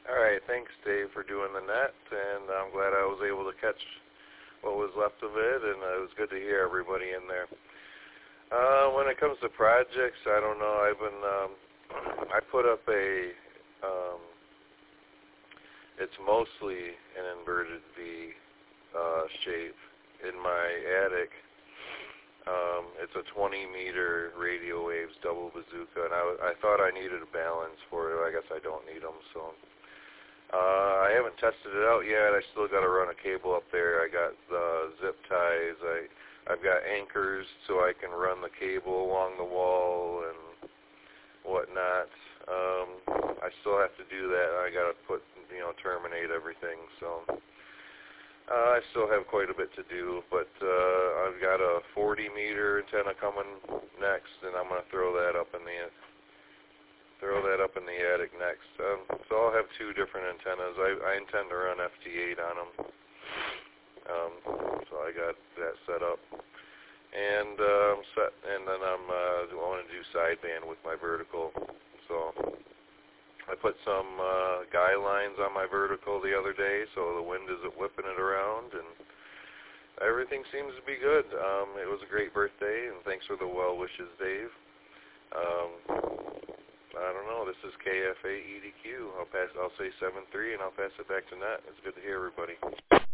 All right, thanks, Dave, for doing the net, and I'm glad I was able to catch what was left of it, and it was good to hear everybody in there. When it comes to projects, I don't know. I put up it's mostly an inverted V shape in my attic. It's a 20-meter radio waves double bazooka, and I thought I needed a balance for it. I guess I don't need them, so I haven't tested it out yet. I still got to run a cable up there. I got the zip ties. I've got anchors so I can run the cable along the wall and whatnot. I still have to do that. I got to terminate everything, so I still have quite a bit to do, but I've got a 40-meter antenna coming next, and I'm going to throw that up in the attic next. So I'll have two different antennas. I intend to run FT8 on them, so I got that set up, and then I want to do sideband with my vertical. So I put some guy lines on my vertical the other day, so the wind isn't whipping it around, and everything seems to be good. It was a great birthday, and thanks for the well wishes, Dave. I don't know. This is KFA EDQ. I'll say 7-3, and I'll pass it back to Nat. It's good to hear everybody.